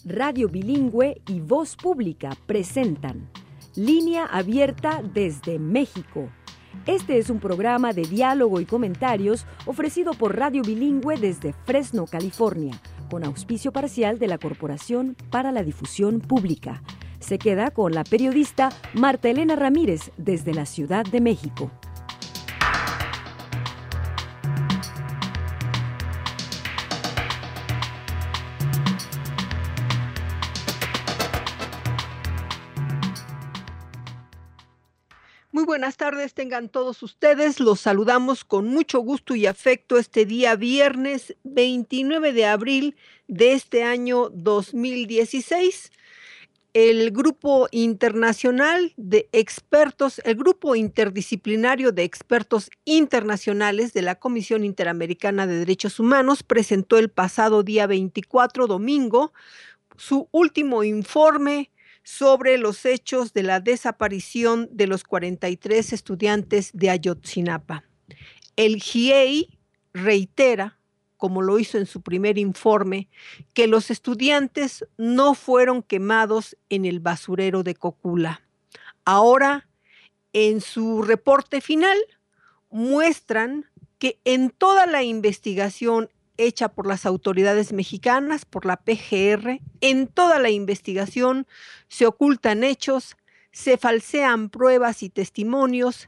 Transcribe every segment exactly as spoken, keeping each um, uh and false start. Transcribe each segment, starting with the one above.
Radio Bilingüe y Voz Pública presentan Línea Abierta desde México. Este es un programa de diálogo y comentarios ofrecido por Radio Bilingüe desde Fresno, California, con auspicio parcial de la Corporación para la Difusión Pública. Se queda con la periodista Marta Elena Ramírez desde la Ciudad de México. Muy buenas tardes, tengan todos ustedes. Los saludamos con mucho gusto y afecto este día viernes veintinueve de abril de este año dos mil dieciséis. El Grupo Internacional de Expertos, el Grupo Interdisciplinario de Expertos Internacionales de la Comisión Interamericana de Derechos Humanos presentó el pasado día veinticuatro, domingo, su último informe sobre los hechos de la desaparición de los cuarenta y tres estudiantes de Ayotzinapa. El G I E I reitera, como lo hizo en su primer informe, que los estudiantes no fueron quemados en el basurero de Cocula. Ahora, en su reporte final, muestran que en toda la investigación hecha por las autoridades mexicanas, por la P G R, en toda la investigación se ocultan hechos, se falsean pruebas y testimonios,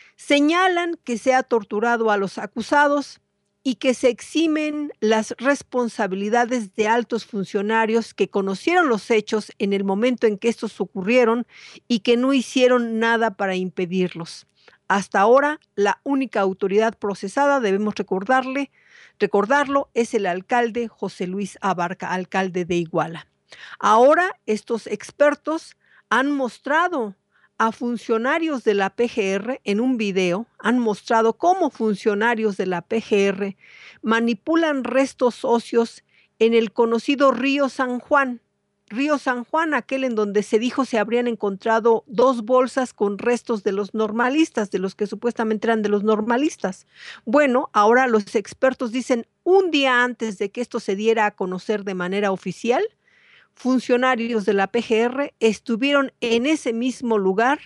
señalan que se ha torturado a los acusados y que se eximen las responsabilidades de altos funcionarios que conocieron los hechos en el momento en que estos ocurrieron y que no hicieron nada para impedirlos. Hasta ahora, la única autoridad procesada, debemos recordarle, recordarlo, es el alcalde José Luis Abarca, alcalde de Iguala. Ahora, estos expertos han mostrado a funcionarios de la P G R en un video, han mostrado cómo funcionarios de la P G R manipulan restos óseos en el conocido Río San Juan. Río San Juan, aquel en donde se dijo se habrían encontrado dos bolsas con restos de los normalistas, de los que supuestamente eran de los normalistas. Bueno, ahora los expertos dicen, un día antes de que esto se diera a conocer de manera oficial, funcionarios de la P G R estuvieron en ese mismo lugar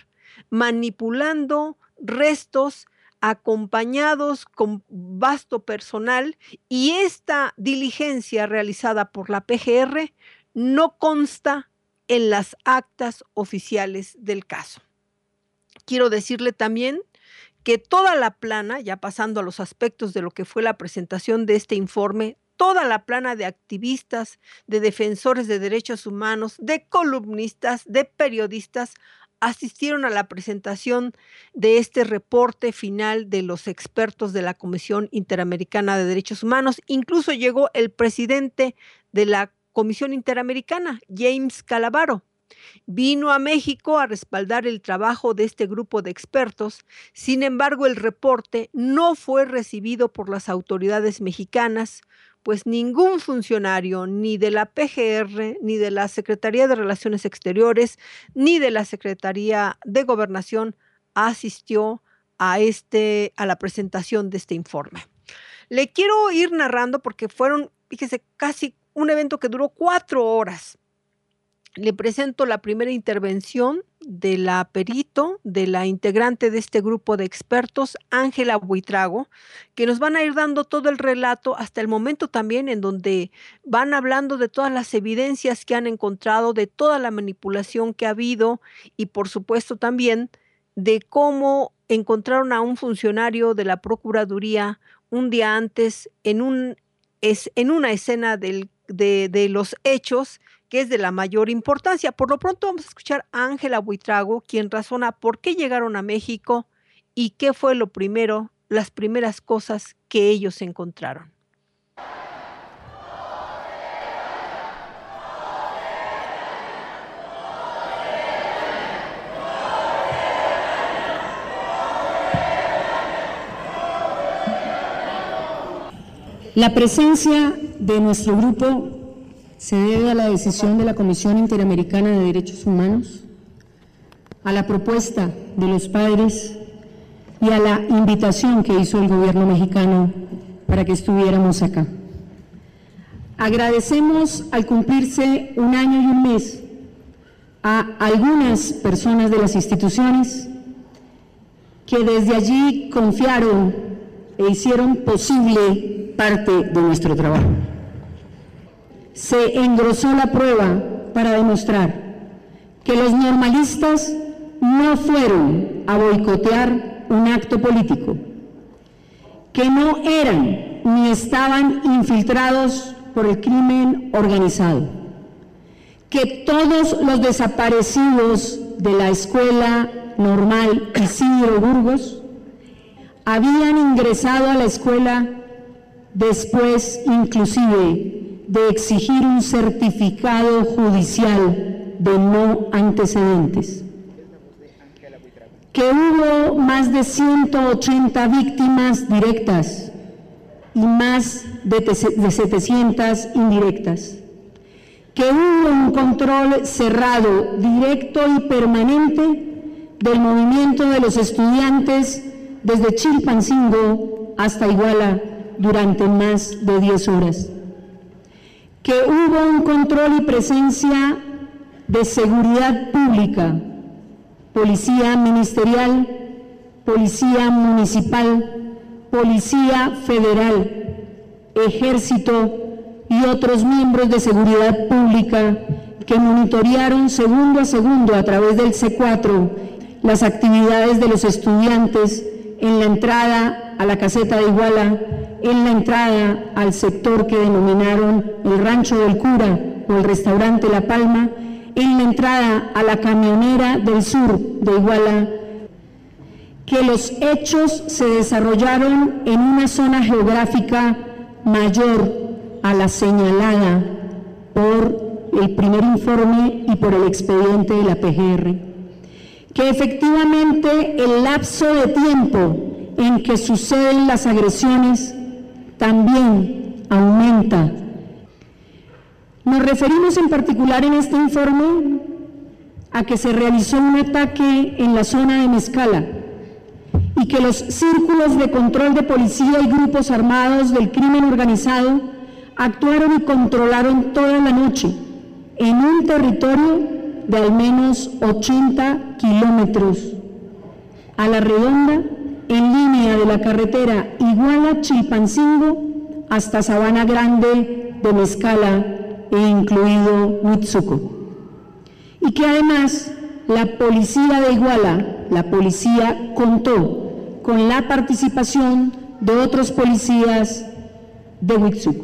manipulando restos acompañados con vasto personal, y esta diligencia realizada por la P G R no consta en las actas oficiales del caso. Quiero decirle también que toda la plana, ya pasando a los aspectos de lo que fue la presentación de este informe, toda la plana de activistas, de defensores de derechos humanos, de columnistas, de periodistas, asistieron a la presentación de este reporte final de los expertos de la Comisión Interamericana de Derechos Humanos. Incluso llegó el presidente de la Comisión Interamericana, James Calavaro. Vino a México a respaldar el trabajo de este grupo de expertos. Sin embargo, el reporte no fue recibido por las autoridades mexicanas, pues ningún funcionario, ni de la P G R, ni de la Secretaría de Relaciones Exteriores, ni de la Secretaría de Gobernación asistió a, este, a la presentación de este informe. Le quiero ir narrando porque fueron, fíjese, casi un evento que duró cuatro horas. Le presento la primera intervención de la perito, de la integrante de este grupo de expertos, Ángela Buitrago, que nos van a ir dando todo el relato hasta el momento también en donde van hablando de todas las evidencias que han encontrado, de toda la manipulación que ha habido y por supuesto también de cómo encontraron a un funcionario de la Procuraduría un día antes en, un, es, en una escena del, de, de los hechos que es de la mayor importancia. Por lo pronto vamos a escuchar a Ángela Buitrago, quien razona por qué llegaron a México y qué fue lo primero, las primeras cosas que ellos encontraron. La presencia de nuestro grupo se debe a la decisión de la Comisión Interamericana de Derechos Humanos, a la propuesta de los padres y a la invitación que hizo el gobierno mexicano para que estuviéramos acá. Agradecemos al cumplirse un año y un mes a algunas personas de las instituciones que desde allí confiaron e hicieron posible parte de nuestro trabajo. Se engrosó la prueba para demostrar que los normalistas no fueron a boicotear un acto político, que no eran ni estaban infiltrados por el crimen organizado, que todos los desaparecidos de la Escuela Normal Isidro Burgos habían ingresado a la escuela después inclusive de exigir un certificado judicial de no antecedentes, que hubo más de ciento ochenta víctimas directas y más de setecientas indirectas, que hubo un control cerrado, directo y permanente del movimiento de los estudiantes desde Chilpancingo hasta Iguala durante más de diez horas, que hubo un control y presencia de seguridad pública, policía ministerial, policía municipal, policía federal, ejército y otros miembros de seguridad pública que monitorearon segundo a segundo a través del C cuatro las actividades de los estudiantes en la entrada a la caseta de Iguala, en la entrada al sector que denominaron el Rancho del Cura o el restaurante La Palma, en la entrada a la camionera del sur de Iguala, que los hechos se desarrollaron en una zona geográfica mayor a la señalada por el primer informe y por el expediente de la P G R, que efectivamente el lapso de tiempo en que suceden las agresiones también aumenta. Nos referimos en particular en este informe a que se realizó un ataque en la zona de Mezcala y que los círculos de control de policía y grupos armados del crimen organizado actuaron y controlaron toda la noche en un territorio de al menos ochenta kilómetros a la redonda en línea de la carretera Iguala-Chilpancingo hasta Sabana Grande de Mezcala e incluido Huitzuco. Y que además la policía de Iguala, la policía contó con la participación de otros policías de Huitzuco.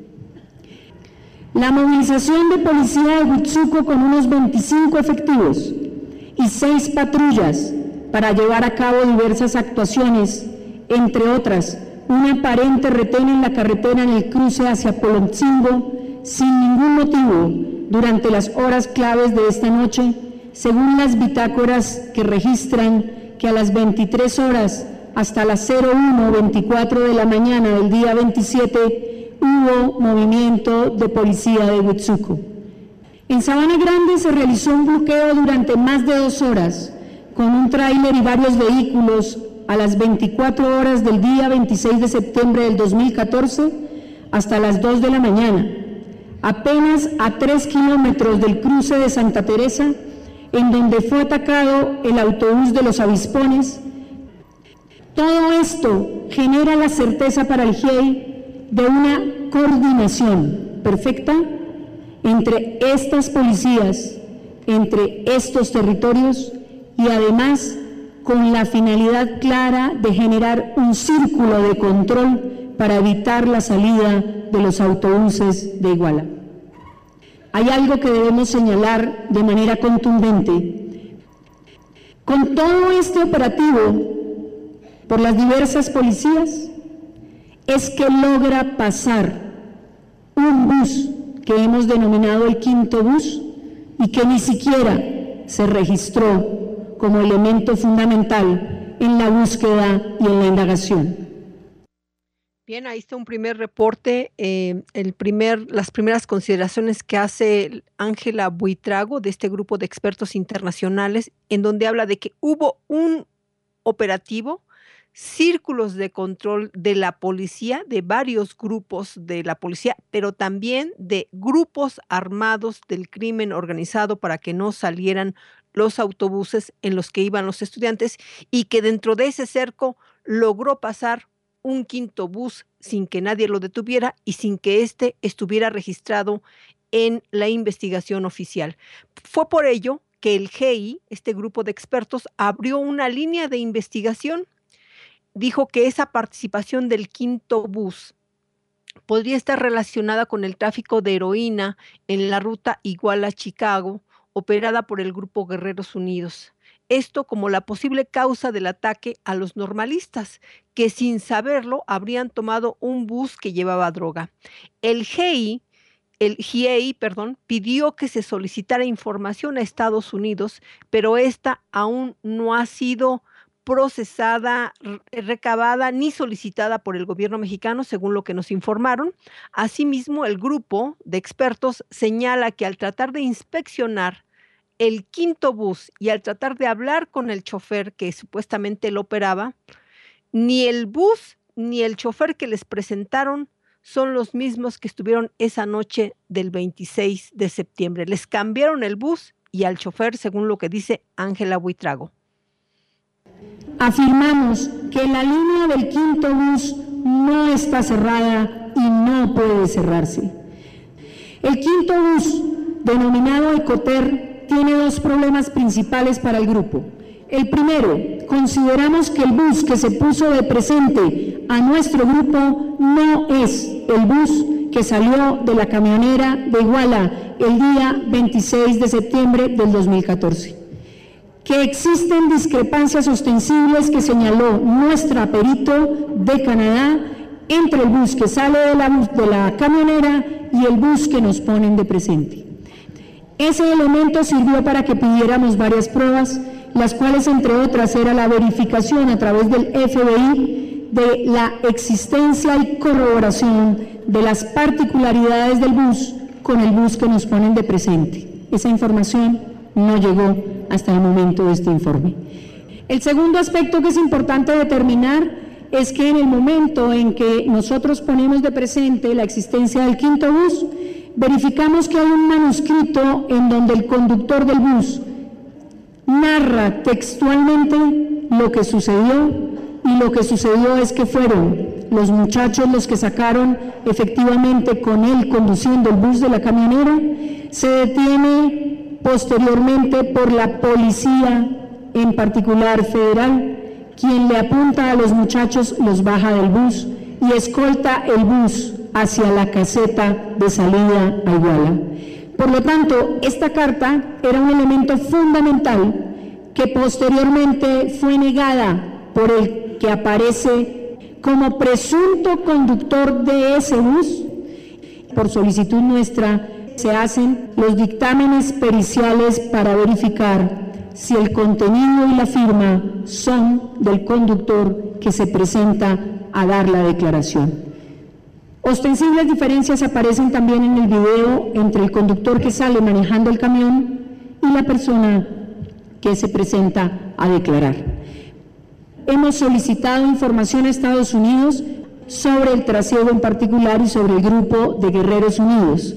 La movilización de policía de Huitzuco con unos veinticinco efectivos y seis patrullas para llevar a cabo diversas actuaciones, entre otras, un aparente retén en la carretera en el cruce hacia Poloncingo, sin ningún motivo, durante las horas claves de esta noche, según las bitácoras que registran que a las veintitrés horas hasta las cero uno veinticuatro de la mañana del día veintisiete hubo movimiento de policía de Huitzuco. En Sabana Grande se realizó un bloqueo durante más de dos horas con un tráiler y varios vehículos a las veinticuatro horas del día veintiséis de septiembre del dos mil catorce hasta las dos de la mañana, apenas a tres kilómetros del cruce de Santa Teresa, en donde fue atacado el autobús de los avispones. Todo esto genera la certeza para el G I E I de una coordinación perfecta entre estas policías, entre estos territorios y además con la finalidad clara de generar un círculo de control para evitar la salida de los autobuses de Iguala. Hay algo que debemos señalar de manera contundente. Con todo este operativo por las diversas policías, es que logra pasar un bus que hemos denominado el quinto bus y que ni siquiera se registró como elemento fundamental en la búsqueda y en la indagación. Bien, ahí está un primer reporte, eh, el primer, las primeras consideraciones que hace Ángela Buitrago de este grupo de expertos internacionales, en donde habla de que hubo un operativo círculos de control de la policía, de varios grupos de la policía, pero también de grupos armados del crimen organizado para que no salieran los autobuses en los que iban los estudiantes, y que dentro de ese cerco logró pasar un quinto bus sin que nadie lo detuviera y sin que éste estuviera registrado en la investigación oficial. Fue por ello que el G I E, este grupo de expertos, abrió una línea de investigación. Dijo que esa participación del quinto bus podría estar relacionada con el tráfico de heroína en la ruta Iguala-Chicago, operada por el Grupo Guerreros Unidos. Esto como la posible causa del ataque a los normalistas, que sin saberlo habrían tomado un bus que llevaba droga. El G I E El G I E I, perdón, pidió que se solicitara información a Estados Unidos, pero esta aún no ha sido procesada, recabada ni solicitada por el gobierno mexicano, según lo que nos informaron. Asimismo, el grupo de expertos señala que al tratar de inspeccionar el quinto bus y al tratar de hablar con el chofer que supuestamente lo operaba, ni el bus ni el chofer que les presentaron son los mismos que estuvieron esa noche del veintiséis de septiembre. Les cambiaron el bus y al chofer, según lo que dice Ángela Buitrago. Afirmamos que la línea del quinto bus no está cerrada y no puede cerrarse. El quinto bus, denominado Ecoter, tiene dos problemas principales para el grupo. El primero, consideramos que el bus que se puso de presente a nuestro grupo no es el bus que salió de la camionera de Iguala el día veintiséis de septiembre del dos mil catorce. Que existen discrepancias ostensibles que señaló nuestra perito de Canadá entre el bus que sale de la, de la camionera y el bus que nos ponen de presente. Ese elemento sirvió para que pidiéramos varias pruebas, las cuales, entre otras, era la verificación a través del F B I de la existencia y corroboración de las particularidades del bus con el bus que nos ponen de presente. Esa información no llegó hasta el momento de este informe. El segundo aspecto que es importante determinar es que en el momento en que nosotros ponemos de presente la existencia del quinto bus, verificamos que hay un manuscrito en donde el conductor del bus narra textualmente lo que sucedió, y lo que sucedió es que fueron los muchachos los que sacaron efectivamente con él conduciendo el bus de la camionera. Se detiene posteriormente por la policía, en particular federal, quien le apunta a los muchachos, los baja del bus y escolta el bus hacia la caseta de salida a Iguala. Por lo tanto, esta carta era un elemento fundamental que posteriormente fue negada por el que aparece como presunto conductor de ese bus. Por solicitud nuestra se hacen los dictámenes periciales para verificar si el contenido y la firma son del conductor que se presenta a dar la declaración. Ostensibles diferencias aparecen también en el video entre el conductor que sale manejando el camión y la persona que se presenta a declarar. Hemos solicitado información a Estados Unidos sobre el trasiego en particular y sobre el grupo de Guerreros Unidos.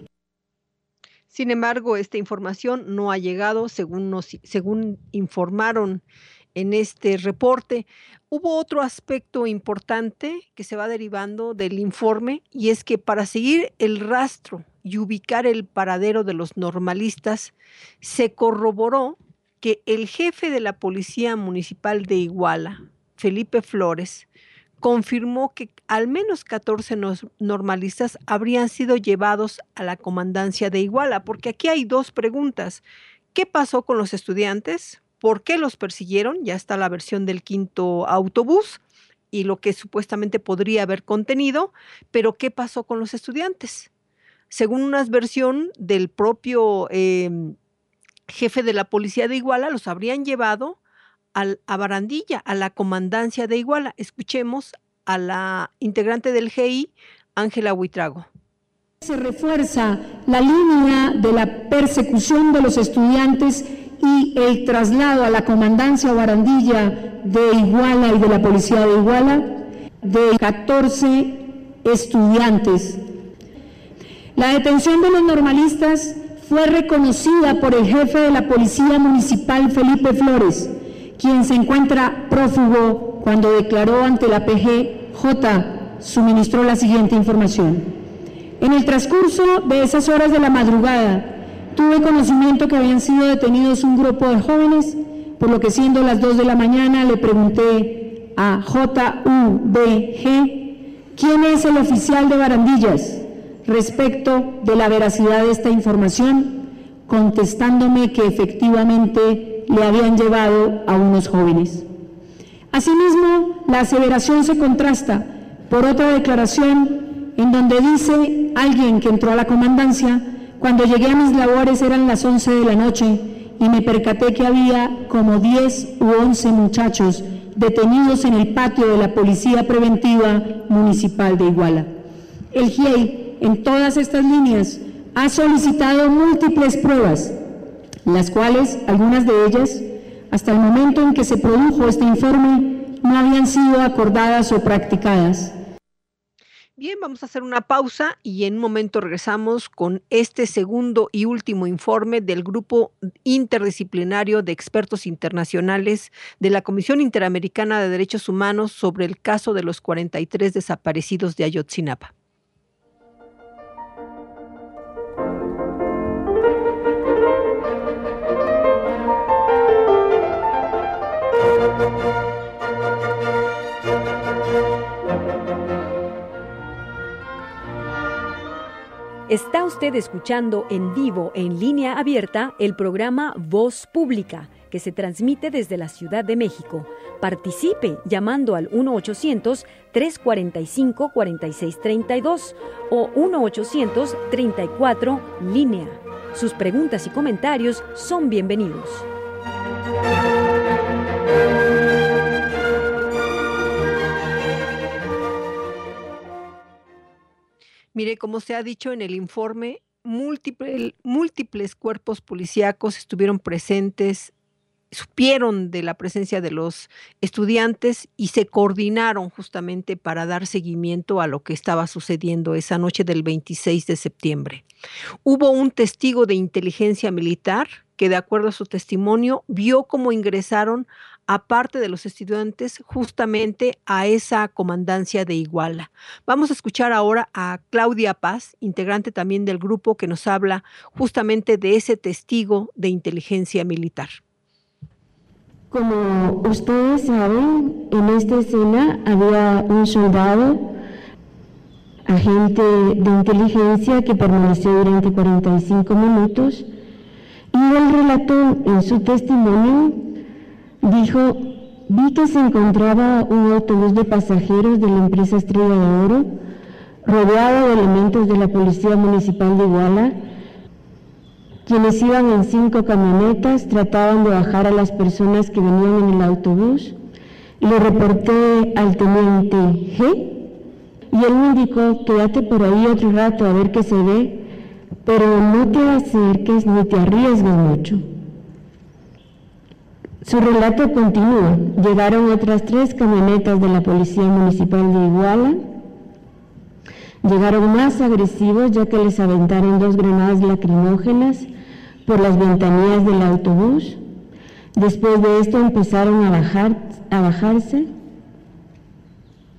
Sin embargo, esta información no ha llegado, según, nos, según informaron en este reporte. Hubo otro aspecto importante que se va derivando del informe, y es que para seguir el rastro y ubicar el paradero de los normalistas, se corroboró que el jefe de la Policía Municipal de Iguala, Felipe Flores, confirmó que al menos catorce normalistas habrían sido llevados a la comandancia de Iguala, porque aquí hay dos preguntas. ¿Qué pasó con los estudiantes? ¿Por qué los persiguieron? Ya está la versión del quinto autobús y lo que supuestamente podría haber contenido, pero ¿qué pasó con los estudiantes? Según una versión del propio eh, jefe de la policía de Iguala, los habrían llevado al, a Barandilla, a la comandancia de Iguala. Escuchemos a la integrante del G I E, Ángela Buitrago. Se refuerza la línea de la persecución de los estudiantes y el traslado a la comandancia Barandilla de Iguala y de la policía de Iguala de catorce estudiantes. La detención de los normalistas fue reconocida por el jefe de la Policía Municipal, Felipe Flores, quien se encuentra prófugo cuando declaró ante la P G J, suministró la siguiente información. En el transcurso de esas horas de la madrugada, tuve conocimiento que habían sido detenidos un grupo de jóvenes, por lo que siendo las dos de la mañana le pregunté a J U B G quién es el oficial de Barandillas respecto de la veracidad de esta información, contestándome que efectivamente le habían llevado a unos jóvenes. Asimismo, la aseveración se contrasta por otra declaración en donde dice alguien que entró a la comandancia: cuando llegué a mis labores eran las once de la noche y me percaté que había como diez u once muchachos detenidos en el patio de la Policía Preventiva Municipal de Iguala. El G I E I, en todas estas líneas, ha solicitado múltiples pruebas, las cuales, algunas de ellas, hasta el momento en que se produjo este informe, no habían sido acordadas o practicadas. Bien, vamos a hacer una pausa y en un momento regresamos con este segundo y último informe del Grupo Interdisciplinario de Expertos Internacionales de la Comisión Interamericana de Derechos Humanos sobre el caso de los cuarenta y tres desaparecidos de Ayotzinapa. Está usted escuchando en vivo, en línea abierta, el programa Voz Pública, que se transmite desde la Ciudad de México. Participe llamando al uno ochocientos, tres cuarenta y cinco, cuarenta y seis treinta y dos o uno ochocientos, treinta y cuatro, línea. Sus preguntas y comentarios son bienvenidos. Mire, como se ha dicho en el informe, múltiple, múltiples cuerpos policíacos estuvieron presentes, supieron de la presencia de los estudiantes y se coordinaron justamente para dar seguimiento a lo que estaba sucediendo esa noche del veintiséis de septiembre. Hubo un testigo de inteligencia militar que, de acuerdo a su testimonio, vio cómo ingresaron aparte de los estudiantes, justamente a esa comandancia de Iguala. Vamos a escuchar ahora a Claudia Paz, integrante también del grupo, que nos habla justamente de ese testigo de inteligencia militar. Como ustedes saben, en esta escena había un soldado, agente de inteligencia, que permaneció durante cuarenta y cinco minutos, y él relató en su testimonio, dijo: vi que se encontraba un autobús de pasajeros de la empresa Estrella de Oro, rodeado de elementos de la Policía Municipal de Iguala, quienes iban en cinco camionetas, trataban de bajar a las personas que venían en el autobús. Le reporté al teniente G, y él me indicó: quédate por ahí otro rato a ver qué se ve, pero no te acerques ni te arriesgues mucho. Su relato continúa. Llegaron otras tres camionetas de la Policía Municipal de Iguala. Llegaron más agresivos, ya que les aventaron dos granadas lacrimógenas por las ventanillas del autobús. Después de esto empezaron a, bajar, a bajarse